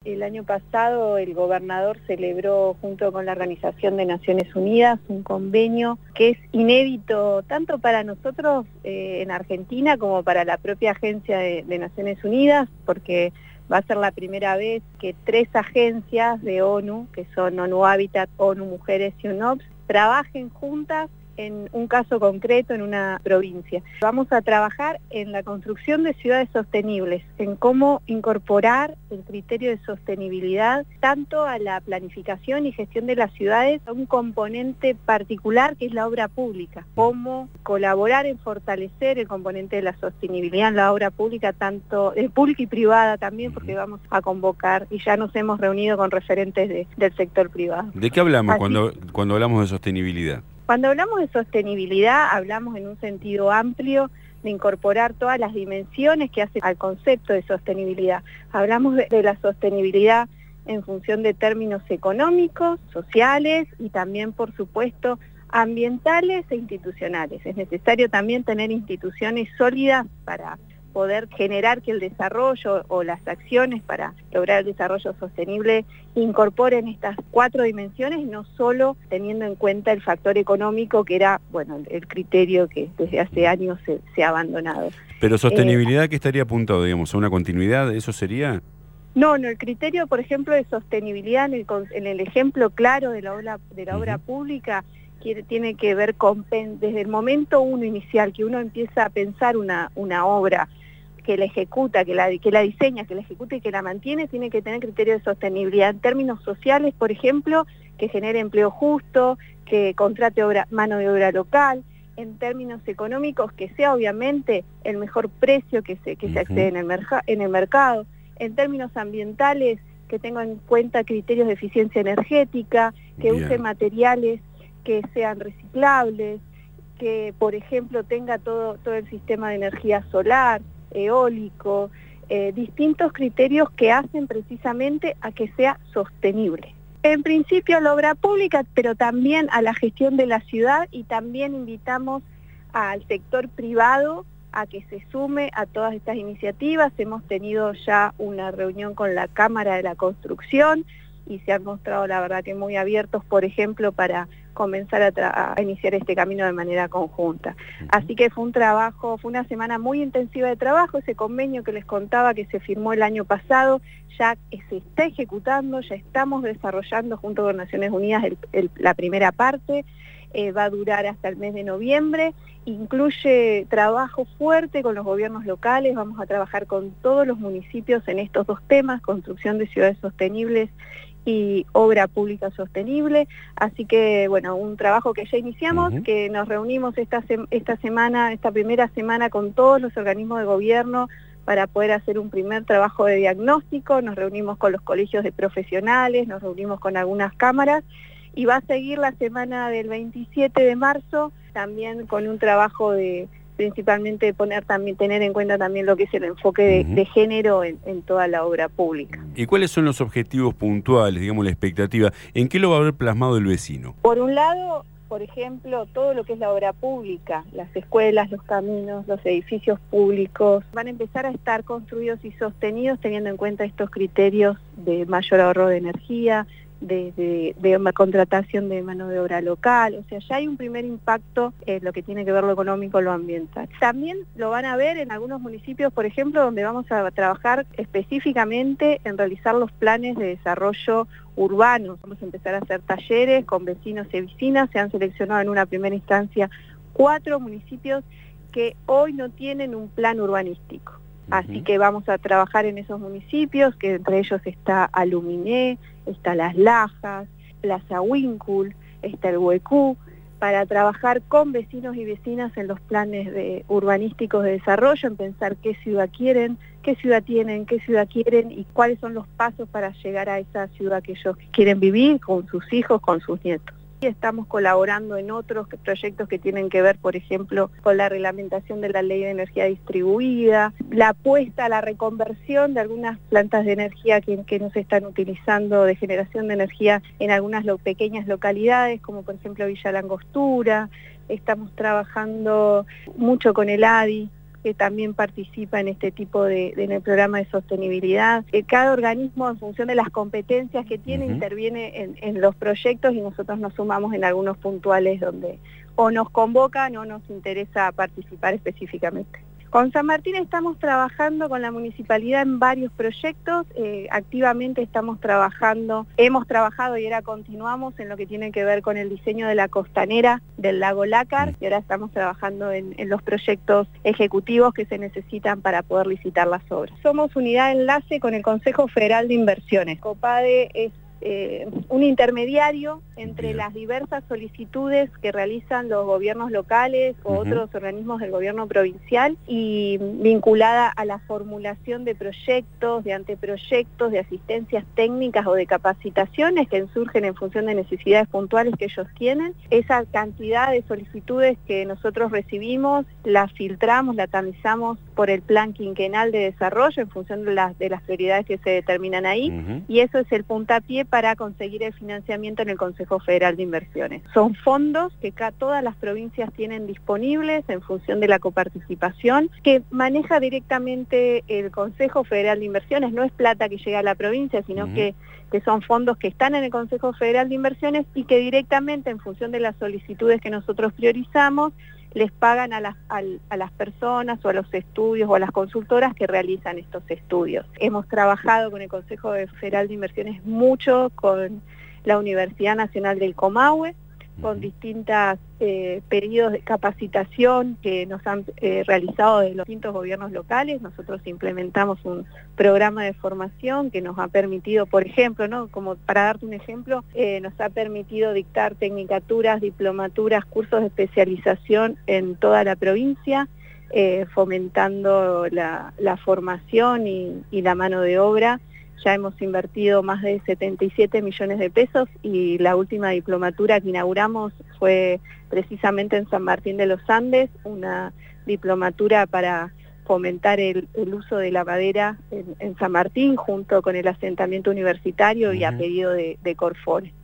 El año pasado el gobernador celebró junto con la Organización de Naciones Unidas un convenio que es inédito tanto para nosotros en Argentina como para la propia Agencia de Naciones Unidas, porque va a ser la primera vez que 3 agencias de ONU, que son ONU Habitat, ONU Mujeres y UNOPS, trabajen juntas en un caso concreto en una provincia. Vamos a trabajar en la construcción de ciudades sostenibles, en cómo incorporar el criterio de sostenibilidad tanto a la planificación y gestión de las ciudades, a un componente particular que es la obra pública, cómo colaborar en fortalecer el componente de la sostenibilidad en la obra pública, tanto pública y privada también, porque vamos a convocar y ya nos hemos reunido con referentes del sector privado. ¿De qué hablamos cuando hablamos de sostenibilidad? Cuando hablamos de sostenibilidad, hablamos en un sentido amplio de incorporar todas las dimensiones que hacen al concepto de sostenibilidad. Hablamos de la sostenibilidad en función de términos económicos, sociales y también, por supuesto, ambientales e institucionales. Es necesario también tener instituciones sólidas para poder generar que el desarrollo o las acciones para lograr el desarrollo sostenible incorporen estas 4 dimensiones, no solo teniendo en cuenta el factor económico, que era, bueno, el criterio que desde hace años se ha abandonado. Pero sostenibilidad, ¿qué estaría apuntado, digamos, a una continuidad? ¿Eso sería? No, el criterio, por ejemplo, de sostenibilidad en el ejemplo claro de la obra pública, tiene que ver con, desde el momento inicial, que uno empieza a pensar una obra, que la ejecuta, que la diseña, que la ejecuta y que la mantiene, tiene que tener criterio de sostenibilidad en términos sociales, por ejemplo, que genere empleo justo, que contrate mano de obra local, en términos económicos, que sea obviamente el mejor precio que se accede en el mercado, en términos ambientales, que tenga en cuenta criterios de eficiencia energética, que use materiales que sean reciclables, que por ejemplo tenga todo el sistema de energía solar, eólico, distintos criterios que hacen precisamente a que sea sostenible. En principio a la obra pública, pero también a la gestión de la ciudad, y también invitamos al sector privado a que se sume a todas estas iniciativas. Hemos tenido ya una reunión con la Cámara de la Construcción y se han mostrado la verdad que muy abiertos, por ejemplo, para comenzar a iniciar este camino de manera conjunta. Así que fue una semana muy intensiva de trabajo. Ese convenio que les contaba que se firmó el año pasado ya se está ejecutando, ya estamos desarrollando junto con Naciones Unidas la primera parte. Va a durar hasta el mes de noviembre, incluye trabajo fuerte con los gobiernos locales. Vamos a trabajar con todos los municipios en estos 2 temas, construcción de ciudades sostenibles y obra pública sostenible. Así que, bueno, un trabajo que ya iniciamos, que nos reunimos esta primera semana con todos los organismos de gobierno para poder hacer un primer trabajo de diagnóstico. Nos reunimos con los colegios de profesionales, nos reunimos con algunas cámaras, y va a seguir la semana del 27 de marzo también con un trabajo de principalmente tener en cuenta también lo que es el enfoque de género en toda la obra pública. ¿Y cuáles son los objetivos puntuales, digamos, la expectativa? ¿En qué lo va a ver plasmado el vecino? Por un lado, por ejemplo, todo lo que es la obra pública, las escuelas, los caminos, los edificios públicos, van a empezar a estar construidos y sostenidos teniendo en cuenta estos criterios de mayor ahorro de energía, de contratación de mano de obra local. O sea, ya hay un primer impacto en lo que tiene que ver lo económico, lo ambiental. También lo van a ver en algunos municipios, por ejemplo, donde vamos a trabajar específicamente en realizar los planes de desarrollo urbano. Vamos a empezar a hacer talleres con vecinos y vecinas. Se han seleccionado en una primera instancia 4 municipios que hoy no tienen un plan urbanístico. Así que vamos a trabajar en esos municipios, que entre ellos está Aluminé, está Las Lajas, Plaza Huíncul, está el Huecú, para trabajar con vecinos y vecinas en los planes urbanísticos de desarrollo, en pensar qué ciudad quieren, qué ciudad tienen, qué ciudad quieren y cuáles son los pasos para llegar a esa ciudad que ellos quieren vivir con sus hijos, con sus nietos. Y estamos colaborando en otros proyectos que tienen que ver, por ejemplo, con la reglamentación de la Ley de Energía Distribuida, la apuesta a la reconversión de algunas plantas de energía que no se están utilizando, de generación de energía en algunas pequeñas localidades, como por ejemplo Villa Langostura. Estamos trabajando mucho con el ADI, que también participa en este tipo en el programa de sostenibilidad. Cada organismo, en función de las competencias que tiene, interviene en los proyectos y nosotros nos sumamos en algunos puntuales donde o nos convocan o nos interesa participar específicamente. Con San Martín estamos trabajando con la municipalidad en varios proyectos, activamente hemos trabajado y ahora continuamos en lo que tiene que ver con el diseño de la costanera del lago Lácar y ahora estamos trabajando en los proyectos ejecutivos que se necesitan para poder licitar las obras. Somos unidad de enlace con el Consejo Federal de Inversiones. COPADE es un intermediario entre las diversas solicitudes que realizan los gobiernos locales o otros organismos del gobierno provincial y vinculada a la formulación de proyectos, de anteproyectos, de asistencias técnicas o de capacitaciones que surgen en función de necesidades puntuales que ellos tienen. Esa cantidad de solicitudes que nosotros recibimos, las filtramos, la tamizamos por el plan quinquenal de desarrollo en función de las prioridades que se determinan ahí y eso es el puntapié para conseguir el financiamiento en el Consejo Federal de Inversiones. Son fondos que todas las provincias tienen disponibles en función de la coparticipación, que maneja directamente el Consejo Federal de Inversiones, no es plata que llega a la provincia, sino que son fondos que están en el Consejo Federal de Inversiones y que directamente en función de las solicitudes que nosotros priorizamos, les pagan a las personas o a los estudios o a las consultoras que realizan estos estudios. Hemos trabajado con el Consejo Federal de Inversiones mucho, con la Universidad Nacional del Comahue, con distintos pedidos de capacitación que nos han realizado de los distintos gobiernos locales. Nosotros implementamos un programa de formación que nos ha permitido, por ejemplo, ¿no? Como para darte un ejemplo, nos ha permitido dictar tecnicaturas, diplomaturas, cursos de especialización en toda la provincia, fomentando la formación y la mano de obra. Ya hemos invertido más de 77 millones de pesos y la última diplomatura que inauguramos fue precisamente en San Martín de los Andes, una diplomatura para fomentar el uso de la madera en San Martín junto con el asentamiento universitario y a pedido de Corfone.